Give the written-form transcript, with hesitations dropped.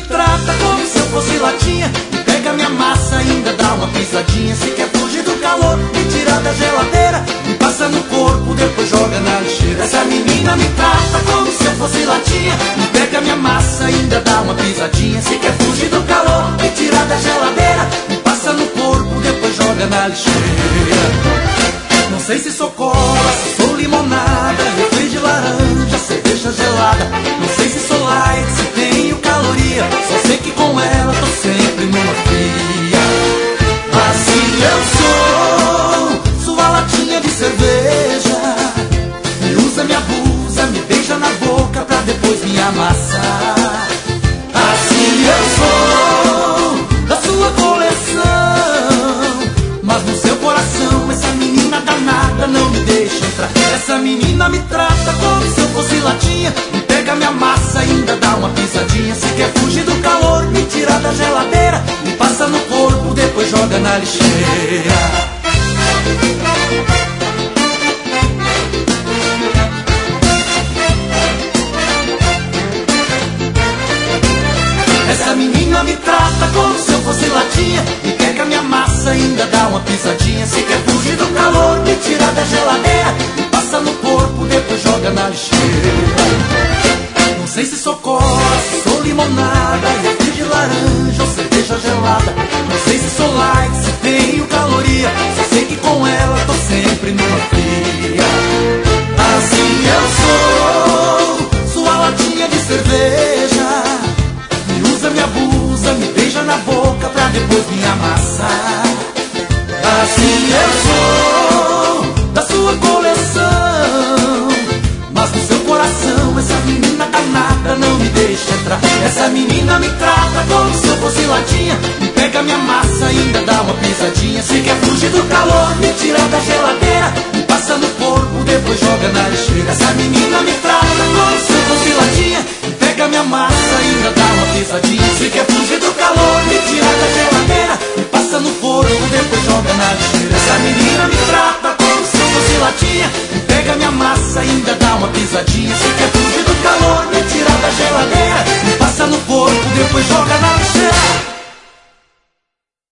me trata como se eu fosse latinha. Me pega minha massa, ainda dá uma pisadinha. Se quer fugir do calor, me tira da geladeira, me passa no corpo, depois joga na lixeira. Essa menina me trata como se eu fosse latinha. Me pega minha massa, ainda dá uma pisadinha. Se quer fugir do calor, me tira da geladeira, me passa no corpo, depois joga na lixeira. Não sei se sou cola, se sou limonada, refri de laranja, cerveja gelada. Não sei se sou light, se tenho caloria, só sei que com ela tô sempre numa fria. Assim eu sou, sua latinha de cerveja. Me usa, me abusa, me beija na boca pra depois me amassar. Assim eu sou, da sua coleção, mas no seu coração essa menina danada não me deixa entrar. Essa menina me trata como se eu fosse latinha. Me pega minha massa, ainda dá uma pisadinha. Se quer fugir do calor, me tira da geladeira, me passa no corpo, depois joga na lixeira. Essa menina me trata como se eu fosse latinha. Me pega minha massa, ainda dá uma pisadinha. Se quer fugir do calor, me tira da geladeira, me passa no corpo, depois joga na lixeira. Não sei se sou cola, se sou limonada, refri de laranja ou cerveja gelada. Não sei se sou light, se tenho caloria, só sei que com ela tô sempre numa fria. Assim eu sou, sua latinha de cerveja. Me usa, me abusa, me beija na boca pra depois me amassar. Assim eu sou, da sua coleção, mas no seu coração essa menina danada não me deixa entrar. Essa menina me trata como se eu fosse latinha. Me pega minha massa, ainda dá uma pisadinha. Se quer fugir do calor, me tira da geladeira, me passa no corpo, depois joga na lixeira. Essa menina me trata como se eu fosse latinha. Me pega minha massa, ainda dá uma pisadinha. Se quer fugir do calor, me tira da geladeira, me passa no corpo, depois joga na lixeira.